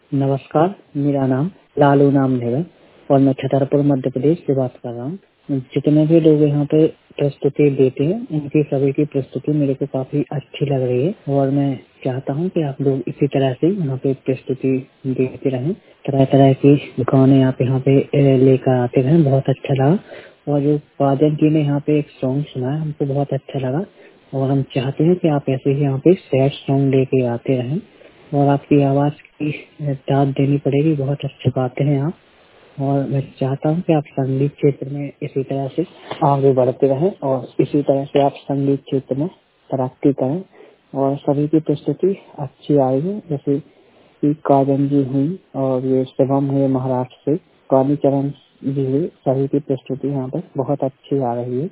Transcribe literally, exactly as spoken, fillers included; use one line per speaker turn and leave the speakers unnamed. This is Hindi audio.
नमस्कार, मेरा नाम लालू नाम है और मैं छतरपुर मध्य प्रदेश से बात कर रहा हूँ। जितने भी लोग यहाँ पे प्रस्तुति देते हैं उनकी सभी की प्रस्तुति मेरे को काफी अच्छी लग रही है और मैं चाहता हूँ कि आप लोग इसी तरह से यहाँ पे प्रस्तुति देते रहें। तरह तरह की गाने आप यहाँ पे अ, लेकर आते रहें। बहुत अच्छा लगा और जो वादन जी ने यहाँ पे एक सॉन्ग सुनाया हमको बहुत अच्छा लगा और हम चाहते हैं कि आप ऐसे ही यहाँ पे सैड सॉन्ग लेके आते रहें और आपकी आवाज की दाद देनी पड़ेगी। बहुत अच्छे गाते हैं आप और मैं चाहता हूँ कि आप संगीत क्षेत्र में इसी तरह से आगे बढ़ते रहें और इसी तरह से आप संगीत क्षेत्र में तरक्की करें और सभी की प्रस्तुति अच्छी आएगी। जैसे कि काजन जी हुई और ये शिवम हुए महाराष्ट्र से, कालीचरण जी हुए, सभी की प्रस्तुति यहाँ पर बहुत अच्छी आ रही है।